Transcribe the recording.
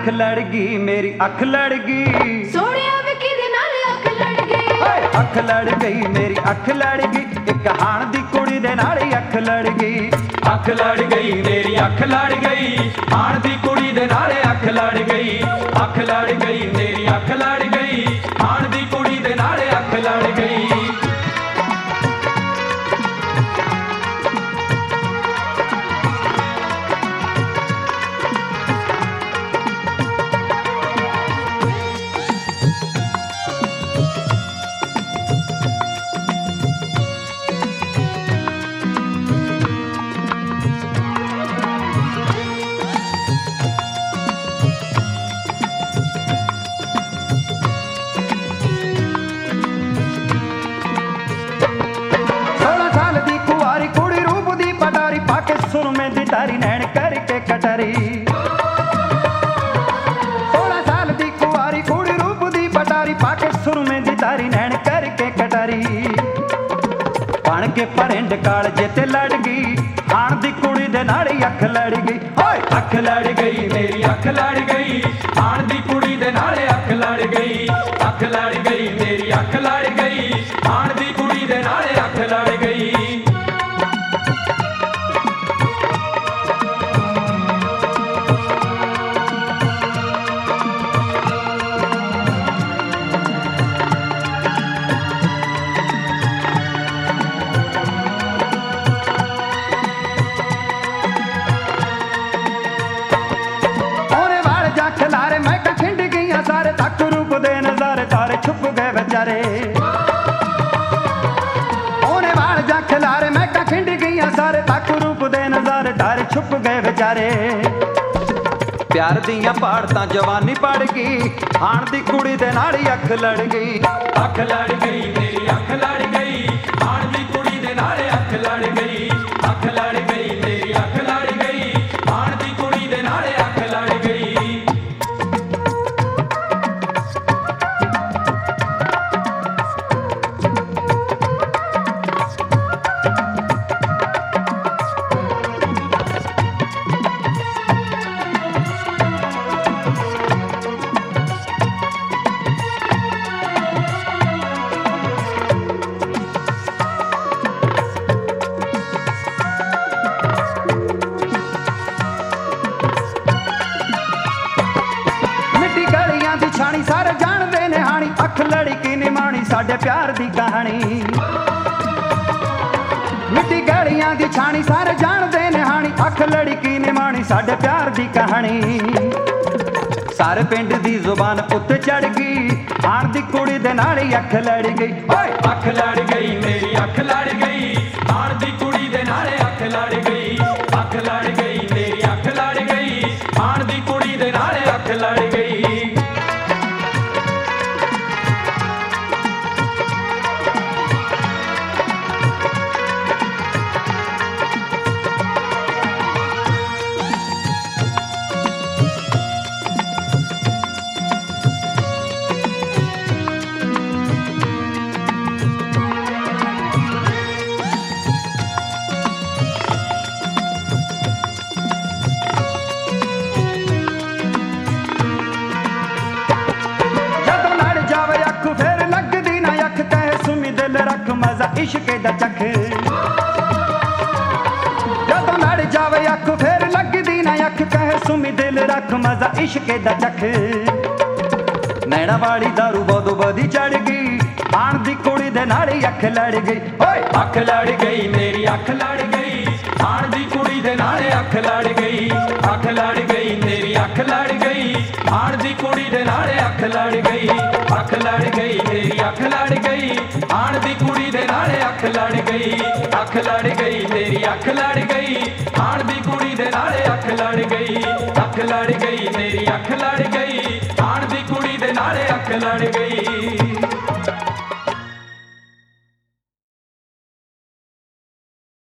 अख लड़ गई, मेरी अख लड़ गई। सोहणिया वे किदे नाल अख लड़ गई। अख लड़ गई, मेरी अख लड़ गई। एक हाण दी कुड़ी दे नाल अख लड़ गई। अख लड़ गई, मेरी अख लड़ गई। हाण दी कुड़ी दे नाल अख लड़ गई। अख लड़ गई, मेरी अख लड़ गई। हाण दी कुड़ी दे नाल अख लड़ गई। सुरमे दी तारी नैन करके कटारी। 16 साल दी कुआरी कुड़ी रूप दी पटारी पाके सुरमे दी तारी नैन करके कटारी। बन के परिंड काल जेते लड़ गई। हाण दी कुड़ी दे नाल अख लड़ गई। अख लड़ गई, मेरी अख लड़ गई। हाण दी कुड़ी दे नाल अख लड़ गई। अख लड़ गई, मेरी अख लड़ गई। हाण दी कुड़ी दे नाल अख लड़ गई। खलारे मैं का खिंड गईया सारे तक रूप दे नजारे तारे छुप गए बेचारे। ओने वाल जा खलारे मैं का खिंड गईया सारे तक रूप दे नजारे तारे छुप गए बेचारे। प्यार दियां पहाड़तां जवानी पड़ गई। हाण दी कुड़ी दे नाल अख लड़ गई। अख लड़ गई, मेरी अख लड़ गई। हाण दी कुड़ी दे नाल अख लड़ गई। अख लड़ गई, मेरी अख लड़ गई। हाण दी कुड़ी दे नाल अख लड़ गई। छाणी सारे जानदे ने हाणी अख लड़ी की निमाणी साडे प्यार दी कहानी। मिट्टी गलियां दी छाणी सारे जानदे ने हाणी अख लड़ी की निमाणी साडे प्यार दी कहानी। सारे पिंड दी जुबान उत्ते चढ़ गई। हाण दी कुड़ी दे नाल अख लड़ गई। अख लड़ गई, मेरी अख लड़ गई। हाण दी कुड़ी दे नाल अख लड़ गई। अख लड़ गई, मेरी अख लड़ गई। हाण दी कुड़ी दे नाल अख लड़ गई। रख मजा इश्क दा चख। जदों लड़ जावे अख फिर लगदी ना अख कहे सुमी दिल रख मजा इश्क दा चख। नैना वाली दारू बोदो बदी चढ़ गई। हाण दी कुड़ी दे नाल अख लड़ गई। अख लड़ गई, मेरी अख लड़ गई। हाण दी कुड़ी दे नाल अख लड़ गई। अख लड़ गई, मेरी अख लड़ गई। हाण दी कुड़ी दे नाल अख लड़ गई। अख लड़ गई, मेरी अख लड़ गई। हाण दी कुड़ी दे नाल अख लड़ गई। अख लड़ गई, मेरी अख लड़ गई। हाण दी कुड़ी दे नाल अख लड़ गई। अख लड़ गई, मेरी अख लड़ गई। हाण दी कुड़ी दे नाल अख लड़ गई।